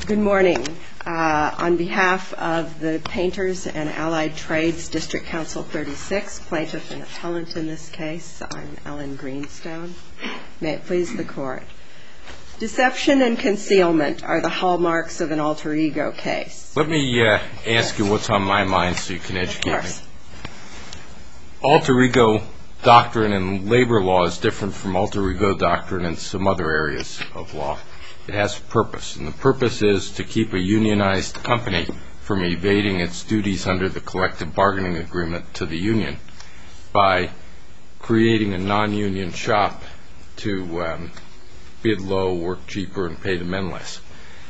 Good morning. On behalf of the Painters and Allied Trades District Council 36, plaintiff and appellant in this case, I'm Ellen Greenstone. May it please the Court. Deception and concealment are the hallmarks of an alter ego case. Let me ask you what's on my mind so you can educate me. Alter ego doctrine in labor law is different from alter ego doctrine in some other areas of law. It has a purpose, and the purpose is to keep a unionized company from evading its duties under the collective bargaining agreement to the union by creating a non-union shop to bid low, work cheaper, and pay the men less.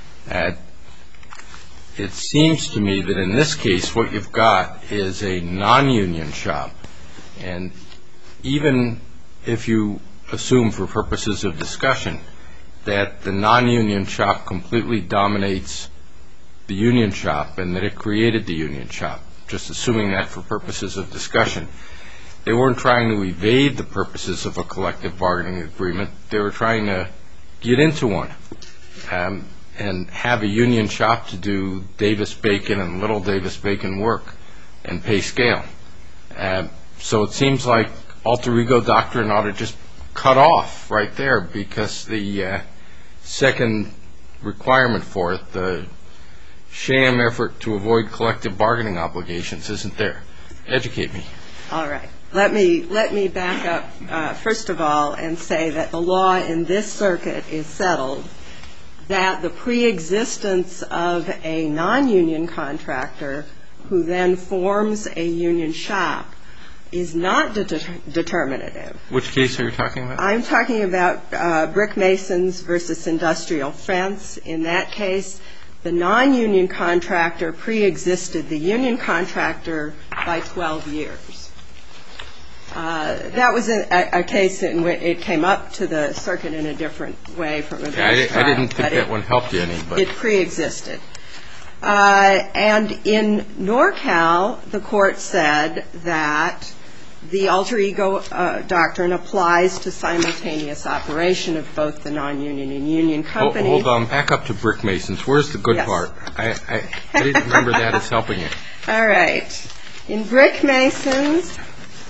It seems to me that in this case what you've got is a non-union shop, and even if you assume for purposes of discussion that the non-union shop completely dominates the union shop and that it created the union shop, just assuming that for purposes of discussion, they weren't trying to evade the purposes of a collective bargaining agreement. They were trying to get into one and have a union shop to do Davis-Bacon and little Davis-Bacon work and pay scale. So it seems like alter ego doctrine ought to just cut off right there, because the second requirement for it, the sham effort to avoid collective bargaining obligations, isn't there. Educate me. All right. Let me back up, first of all, and say that the law in this circuit is settled that the preexistence of a non-union contractor who then forms a union shop is not determinative. Which case are you talking about? I'm talking about Brick Masons versus Industrial Fence. In that case, the non-union contractor preexisted the union contractor by 12 years. That was a case in which it came up to the circuit in a different way from a bench trial. I didn't think that one helped you any. But it preexisted. And in NorCal, the court said that the alter ego doctrine applies to simultaneous operation of both the non-union and union companies. Hold on. Back up to Brick Masons. Where's the good part? I didn't remember that as helping you. All right. In Brick Masons,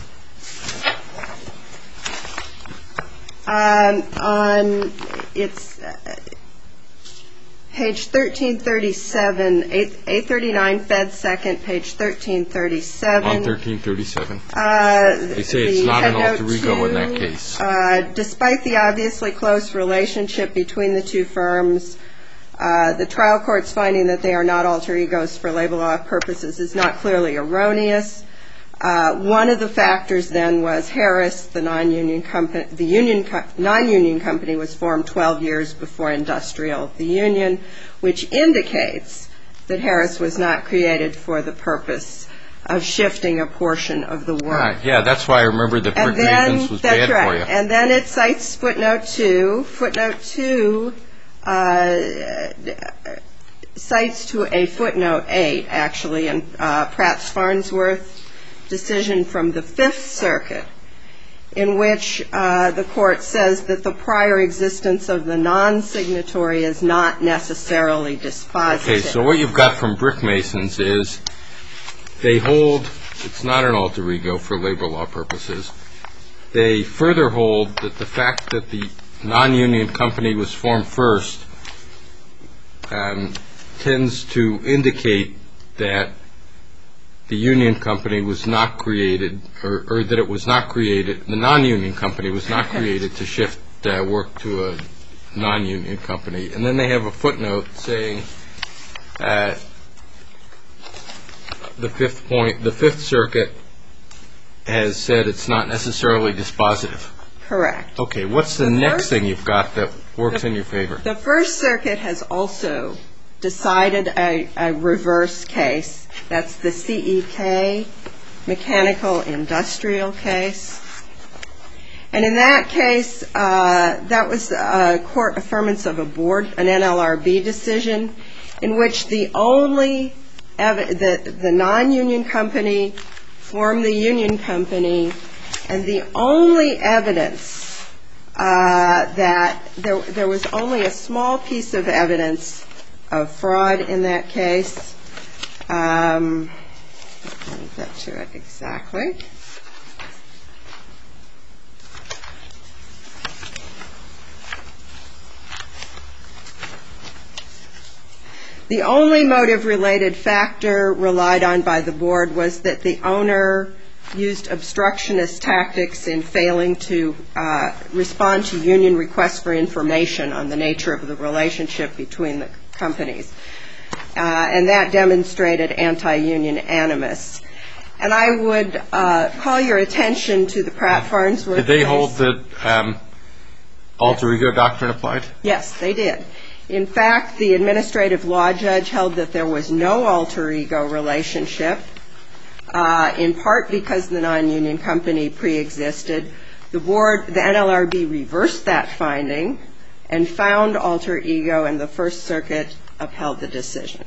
on its page 1337, 839 Fed Second, page 1337. On 1337. They say it's not an alter ego in that case. Despite the obviously close relationship between the two firms, the trial court's finding that they are not alter egos for labor law purposes is not clearly erroneous. One of the factors then was Harris, the non-union company. The non-union company was formed 12 years before Industrial, the union, which indicates that Harris was not created for the purpose of shifting a portion of the work. Yeah, that's why I remember that Brick Masons was bad for you. And then it cites footnote 2. Footnote 2 cites to a footnote 8, actually, in Pratt-Farnsworth decision from the Fifth Circuit, in which the court says that the prior existence of the non-signatory is not necessarily dispositive. Okay, so what you've got from Brick Masons is they hold it's not an alter ego for labor law purposes. They further hold that the fact that the non-union company was formed first tends to indicate that the union company was not created, or that it was not created, the non-union company was not created to shift work to a non-union company. And then they have a footnote saying the Fifth Circuit has said it's not necessarily dispositive. Correct. Okay, what's the next thing you've got that works in your favor? The First Circuit has also decided a reverse case. That's the CEK mechanical industrial case. And in that case, that was a court affirmance of a board, an NLRB decision, in which the non-union company formed the union company, and the only evidence that there was only a small piece of evidence of fraud in that case. Let me get to it exactly. The only motive-related factor relied on by the board was that the owner used obstructionist tactics in failing to respond to union requests for information on the nature of the relationship between the companies. And that demonstrated anti-union animus. And I would call your attention to the Pratt Farnsworth case. Did they hold that alter ego doctrine applied? Yes, they did. In fact, the administrative law judge held that there was no alter ego relationship, in part because the non-union company preexisted. The NLRB reversed that finding and found alter ego, and the First Circuit upheld the decision.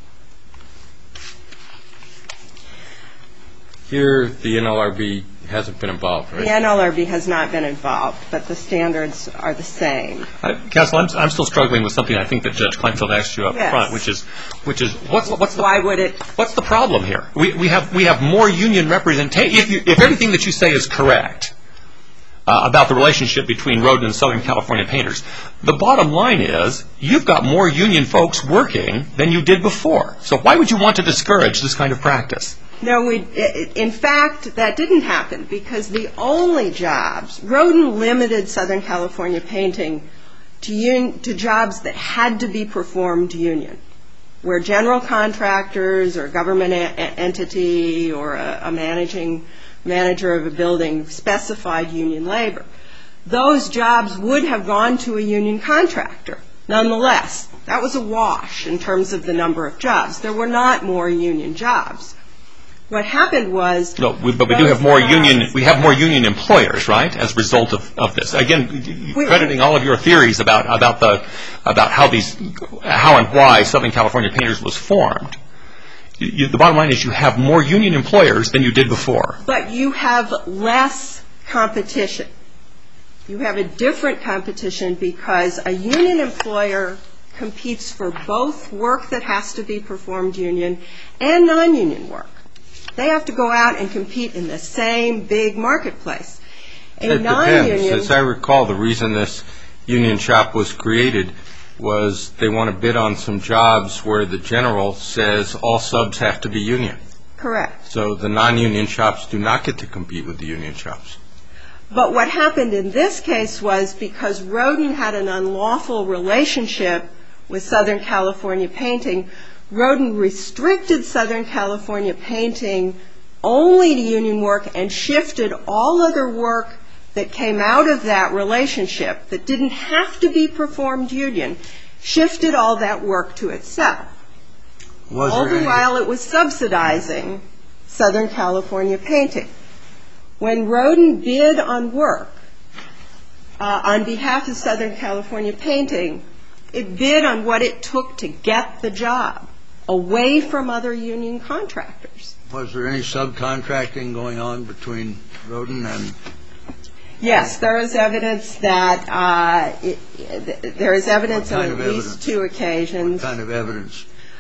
Here, the NLRB hasn't been involved, right? The NLRB has not been involved, but the standards are the same. Counsel, I'm still struggling with something I think that Judge Kleinfeld asked you up front, which is what's the problem here? We have more union representation. If everything that you say is correct about the relationship between Rodin and Southern California Painters, the bottom line is you've got more union folks working than you did before. So why would you want to discourage this kind of practice? No, in fact, that didn't happen because the only jobs, Rodin limited Southern California Painting to jobs that had to be performed union, where general contractors or government entity or a manager of a building specified union labor. Those jobs would have gone to a union contractor. Nonetheless, that was a wash in terms of the number of jobs. There were not more union jobs. What happened was... No, but we do have more union... We have more union employers, right, as a result of this. Again, crediting all of your theories about how and why Southern California Painters was formed. The bottom line is you have more union employers than you did before. But you have less competition. You have a different competition because a union employer competes for both work that has to be performed union and non-union work. They have to go out and compete in the same big marketplace. It depends. As I recall, the reason this union shop was created was they want to bid on some jobs where the general says all subs have to be union. Correct. So the non-union shops do not get to compete with the union shops. But what happened in this case was because Rodin had an unlawful relationship with Southern California Painting, Rodin restricted Southern California Painting only to union work and shifted all other work that came out of that relationship that didn't have to be performed union, shifted all that work to itself. All the while it was subsidizing Southern California Painting. When Rodin bid on work on behalf of Southern California Painting, it bid on what it took to get the job away from other union contractors. Was there any subcontracting going on between Rodin and... Yes, there is evidence that there is evidence on at least two occasions. What kind of evidence?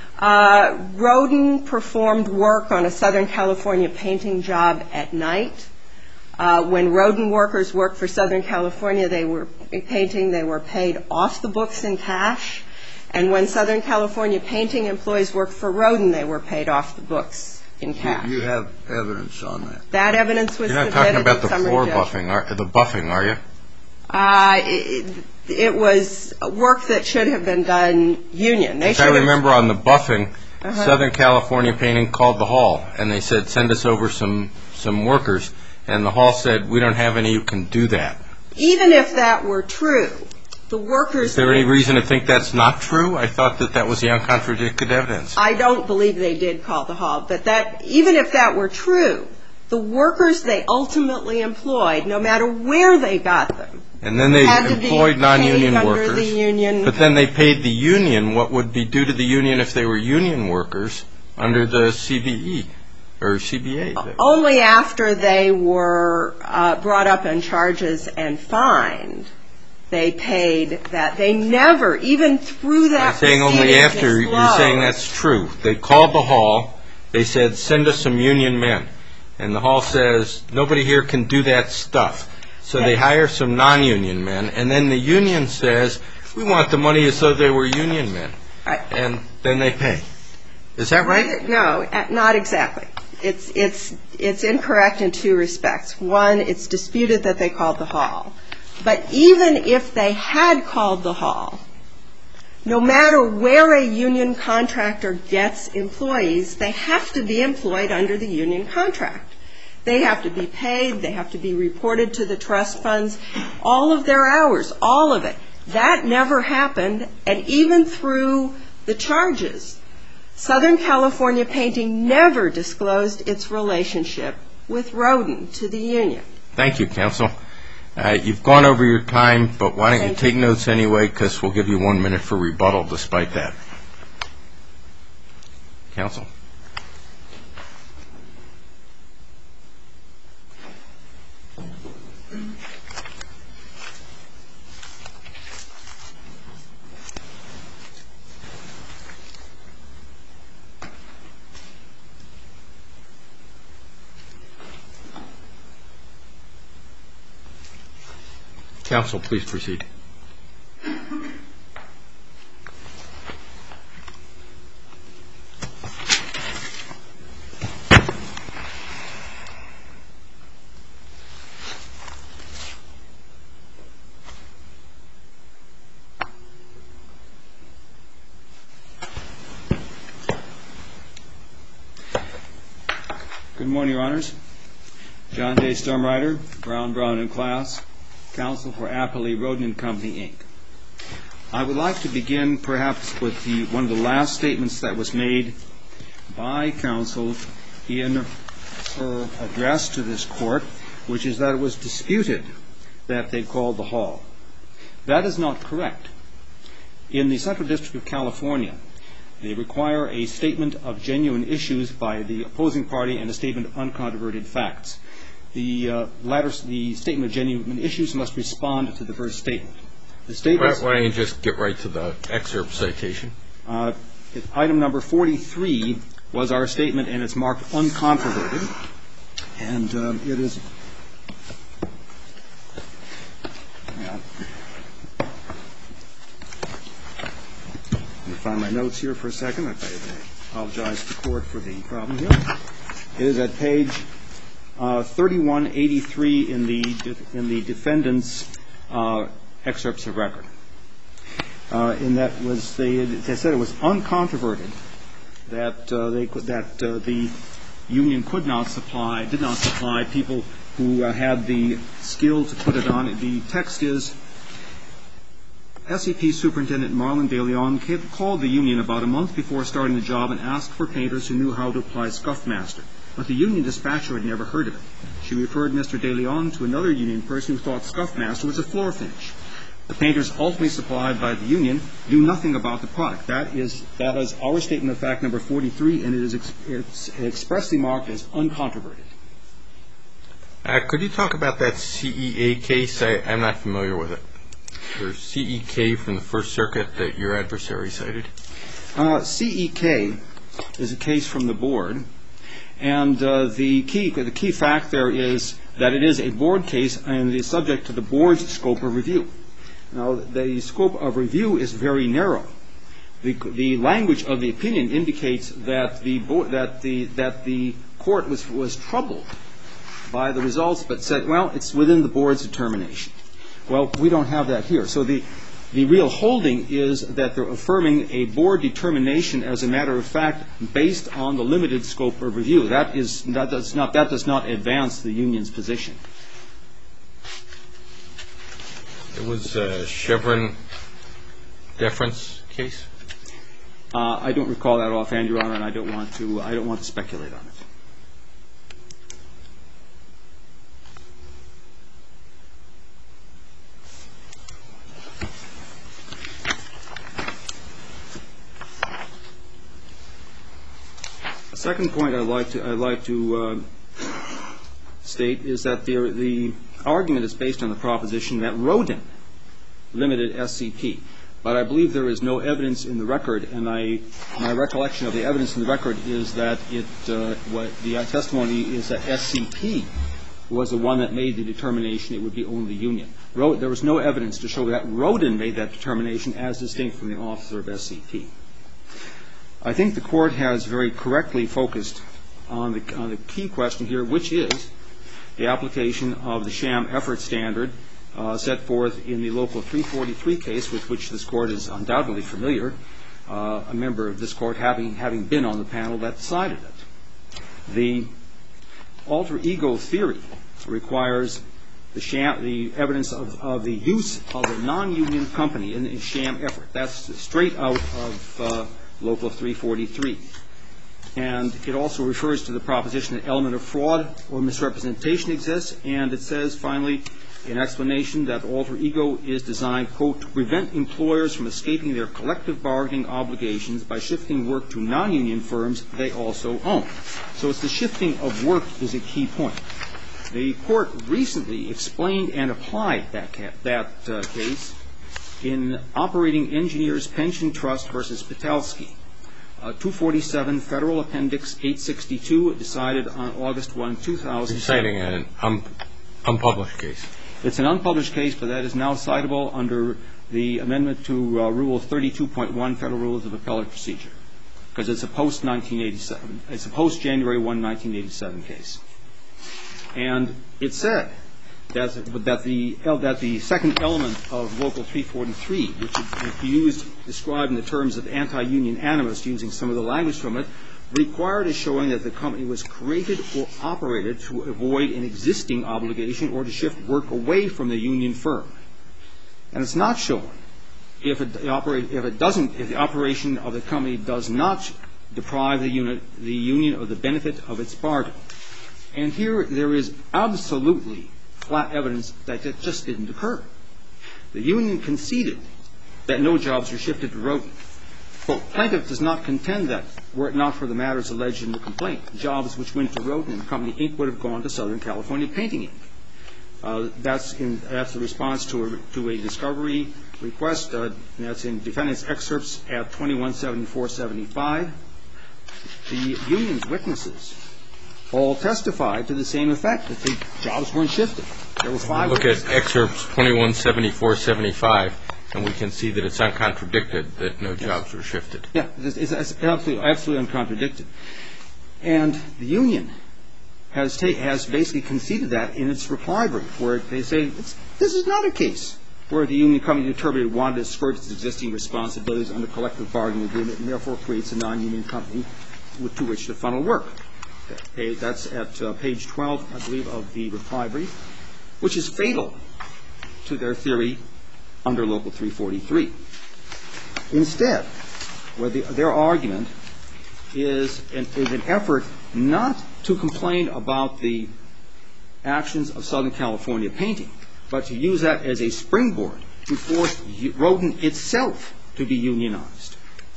Rodin performed work on a Southern California Painting job at night. When Rodin workers worked for Southern California, they were painting, they were paid off the books in cash. And when Southern California Painting employees worked for Rodin, they were paid off the books in cash. You have evidence on that? That evidence was submitted. You're not talking about the floor buffing, the buffing, are you? It was work that should have been done union. I remember on the buffing, Southern California Painting called the hall, and they said, send us over some workers. And the hall said, we don't have any who can do that. Even if that were true, the workers... Is there any reason to think that's not true? I thought that was the uncontradicted evidence. I don't believe they did call the hall. But even if that were true, the workers they ultimately employed, no matter where they got them, and then they employed non-union workers. Union. But then they paid the union what would be due to the union if they were union workers under the CBE or CBA. Only after they were brought up on charges and fined they paid that. They never, even through that I'm saying only after you're saying that's true. They called the hall. They said, send us some union men. And the hall says, nobody here can do that stuff. So they hire some non-union men. And then the union says, we want the money as though they were union men. And then they pay. Is that right? No, not exactly. It's incorrect in two respects. One, it's disputed that they called the hall. But even if they had called the hall, no matter where a union contractor gets employees, they have to be employed under the union contract. They have to be paid. They have to be reported to the trust funds. All of their hours, all of it. That never happened. And even through the charges, Southern California Painting never disclosed its relationship with Rodin to the union. Thank you, counsel. You've gone over your time, but why don't you take notes anyway, because we'll give you 1 minute for rebuttal despite that. Counsel. Counsel, please proceed. Good morning, Your Honors. John J. Stormrider, Brown & Class, counsel for Appley Rodin & Company, Inc. I would like to begin perhaps with one of the last statements that was made by counsel in her address to this court, which is that it was disputed that they called the hall. That is not correct. In the Central District of California, they require a statement of genuine issues by the opposing party and a statement of uncontroverted facts. The statement of genuine issues must respond to the first statement. Why don't you just get right to the excerpt citation? Item number 43 was our statement, and it's marked uncontroverted. And it is... Let me find my notes here for a second. I apologize to the court for the problem here. It is at page 3183 in the defendant's excerpts of record. In that was they said it was uncontroverted that the union did not supply people who had the skill to put it on. The text is, SEP Superintendent Marlon De Leon called the union about a month before starting the job and asked for painters who knew how to apply Scuffmaster. But the union dispatcher had never heard of it. She referred Mr. De Leon to another union person who thought Scuffmaster was a floor finish. The painters ultimately supplied by the union knew nothing about the product. That is our statement of fact number 43, and it's expressly marked as uncontroverted. Could you talk about that CEA case? I'm not familiar with it. There's CEK from the First Circuit that your adversary cited. CEK is a case from the board, and the key fact there is that it is a board case and is subject to the board's scope of review. Now, the scope of review is very narrow. The language of the opinion indicates that the court was troubled by the results, but said, well, it's within the board's determination. Well, we don't have that here. So the real holding is that they're affirming a board determination as a matter of fact based on the limited scope of review. That does not advance the union's position. It was a Chevron deference case? I don't recall that offhand, Your Honor, and I don't want to speculate on it. The second point I'd like to state is that the argument is based on the proposition that Rodin Limited SCP. But I believe there is no evidence in the record, and my recollection of the evidence in the record is that the testimony is that SCP was the one that made the determination it would be only union. There was no evidence to show that Rodin made that determination as distinct from the officer of SCP. I think the Court has very correctly focused on the key question here, which is the application of the sham effort standard set forth in the Local 343 case, with which this Court is undoubtedly familiar, a member of this Court having been on the panel that decided it. The alter ego theory requires the evidence of the use of a non-union company in a sham effort. That's straight out of Local 343. And it also refers to the proposition that element of fraud or misrepresentation exists, and it says, finally, in explanation that alter ego is designed, quote, to prevent employers from escaping their collective bargaining obligations by shifting work to non-union firms they also own. So it's the shifting of work is a key point. The Court recently explained and applied that case in Operating Engineers Pension Trust versus Patelski, 247 Federal Appendix 862, decided on August 1, 2000. You're citing an unpublished case. It's an unpublished case, but that is now citable under the amendment to Rule 32.1 Federal Rules of Appellate Procedure, because it's a post-1987, it's a post-January 1, 1987 case. And it said that the second element of Local 343, which is described in the terms of anti-union animus, using some of the language from it, required a showing that the company was created or operated to avoid an existing obligation or to shift work away from the union firm. And it's not shown if the operation of the company does not deprive the union of the benefit of its bargain. And here there is absolutely flat evidence that that just didn't occur. The union conceded that no jobs were shifted to Rodin. Quote, plaintiff does not contend that, were it not for the matters alleged in the complaint, jobs which went to Rodin and Company Inc. would have gone to Southern California Painting Inc. That's the response to a discovery request. That's in defendant's excerpts at 2174-75. The union's witnesses all testified to the same effect, that the jobs weren't shifted. There were 5 Look at excerpts 2174-75, and we can see that it's uncontradicted that no jobs were shifted. Yeah, it's absolutely uncontradicted. And the union has basically conceded that in its reply brief, where they say this is not a case where the union company determined it wanted to skirt its existing responsibilities under collective bargaining agreement and therefore creates a non-union company to which to funnel work. Okay, that's at page 12, I believe, of the reply brief, which is fatal to their theory under Local 343. Instead, their argument is an effort not to complain about the actions of Southern California Painting, but to use that as a springboard to force Rodin itself to be unionized.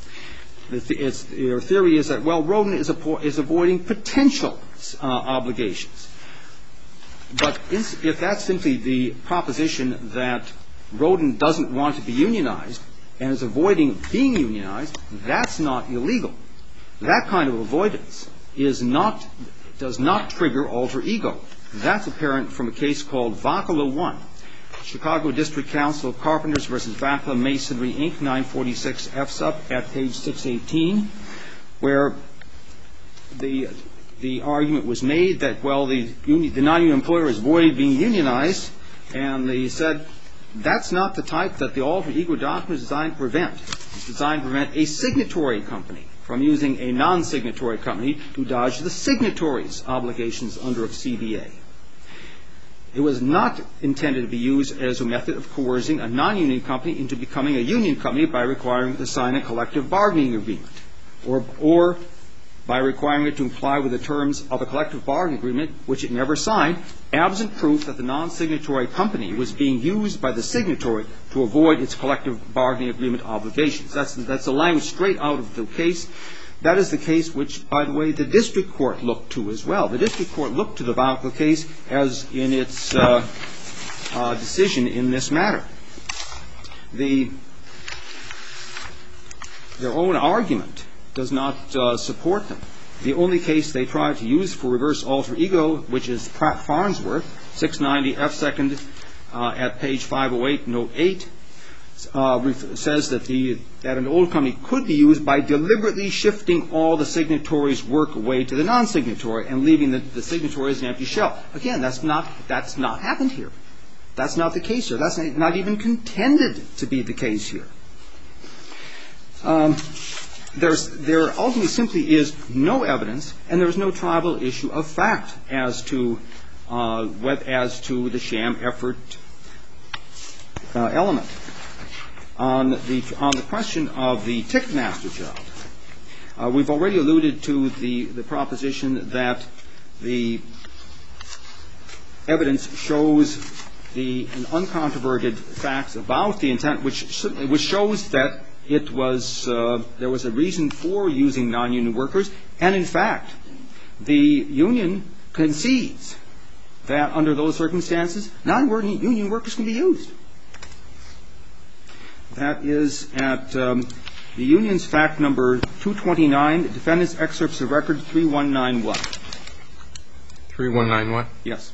Their theory is that, well, Rodin is avoiding potential obligations. But if that's simply the proposition that Rodin doesn't want to be unionized and is avoiding being unionized, that's not illegal. That kind of avoidance does not trigger alter ego. That's apparent from a case called Vacula 1, Chicago District Council of Carpenters versus Vacula Masonry, Inc., 946 F sub at page 618, where the argument was made that, well, the non-union employer is avoiding being unionized, and they said that's not the type that the alter ego doctrine is designed to prevent. It's designed to prevent a signatory company from using a non-signatory company to dodge the signatory's obligations under a CBA. It was not intended to be used as a method of coercing a non-union company into becoming a union company by requiring it to sign a collective bargaining agreement, or by requiring it to comply with the terms of a collective bargaining agreement, which it never signed, absent proof that the non-signatory company was being used by the signatory to avoid its collective bargaining agreement obligations. That's the language straight out of the case. That is the case which, by the way, the district court looked to as well. The district court looked to the Vacula case as in its decision in this matter. their own argument does not support them. The only case they tried to use for reverse alter ego, which is Pratt Farnsworth, 690 F. 2nd at page 508, note 8, says that an old company could be used by deliberately shifting all the signatories' work away to the non-signatory and leaving the signatory as an empty shell. Again, that's not happened here. That's not the case here. That's not even contended to be the case here. There ultimately simply is no evidence, and there is no tribal issue of fact as to the sham effort element. On the question of the Ticketmaster job, we've already alluded to the proposition that the evidence shows an uncontroverted facts about the intent, which shows that there was a reason for using non-union workers, and in fact, the union concedes that under those circumstances, non-union workers can be used. That is at the union's fact number 229, defendant's excerpts of record 3191. 3191? Yes.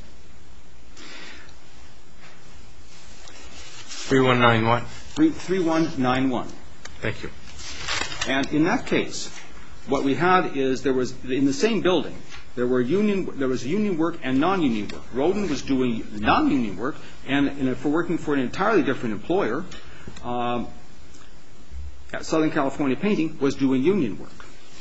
3191? 3191. Thank you. And in that case, what we had is there was, in the same building, there was union work and non-union work. Roden was doing non-union work, and for working for an entirely different employer, Southern California Painting was doing union work.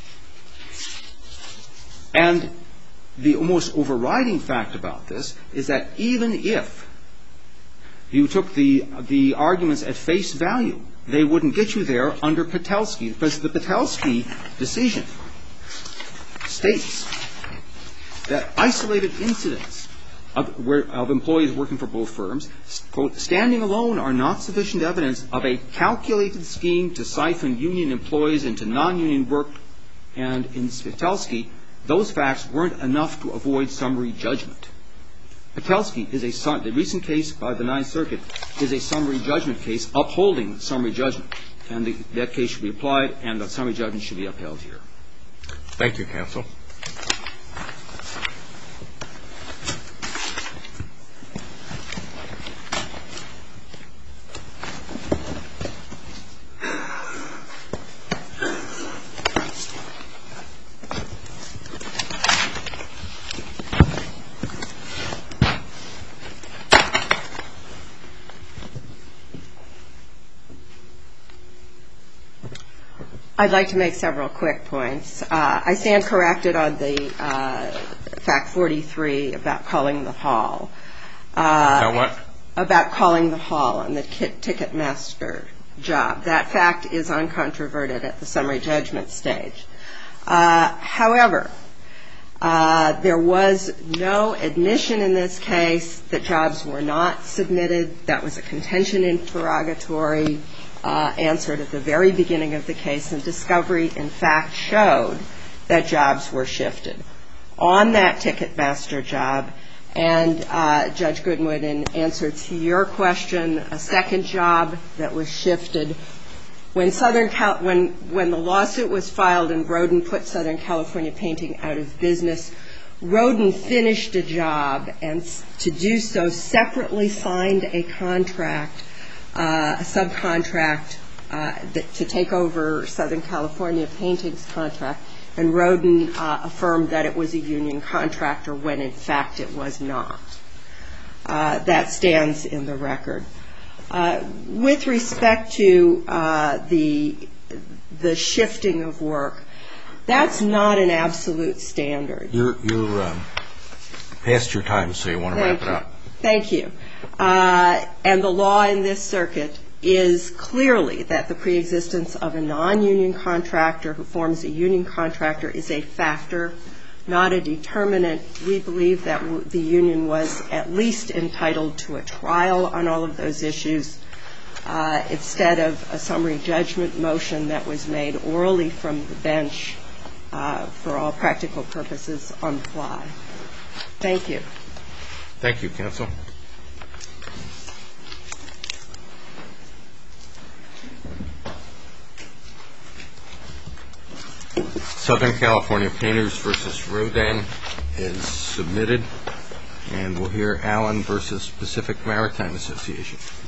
And the most overriding fact about this is that even if you took the arguments at face value, they wouldn't get you there under Patelsky, because the Patelsky decision states that isolated incidents of employees working for both firms, quote, standing alone are not sufficient evidence of a calculated scheme to siphon union employees into non-union work, and in Patelsky, those facts weren't enough to avoid summary judgment. Patelsky is the recent case by the Ninth Circuit is a summary judgment case upholding summary judgment, and that case should be applied, and the summary judgment should be upheld here. Thank you, counsel. I'd like to make several quick points. I stand corrected on the fact 43 about calling the hall. About what? About calling the hall on the Ticketmaster job. That fact is uncontroverted at the summary judgment stage. However, there was no admission in this case that jobs were not submitted. That was a contention interrogatory answered at the very beginning of the case, and discovery, in fact, showed that jobs were shifted. On that Ticketmaster job, and Judge Goodwin, in answer to your question, a second job that was shifted, when the lawsuit was filed and Roden put Southern California Painting out of business, Roden finished a job, and to do so separately signed a contract, a subcontract to take over Southern California Painting's contract, and Roden affirmed that it was a union contractor when in fact it was not. That stands in the record. With respect to the shifting of work, that's not an absolute standard. You're past your time, so you want to wrap it up. Thank you. And the law in this circuit is clearly that the preexistence of a non-union contractor who forms a union contractor is a factor, not a determinant. We believe that the union was at least entitled to a trial on all of those issues instead of a summary judgment motion that was made orally from the bench for all practical purposes on the fly. Thank you. Thank you, counsel. Southern California Painters v. Rodin is submitted, and we'll hear Allen v. Pacific Maritime Association.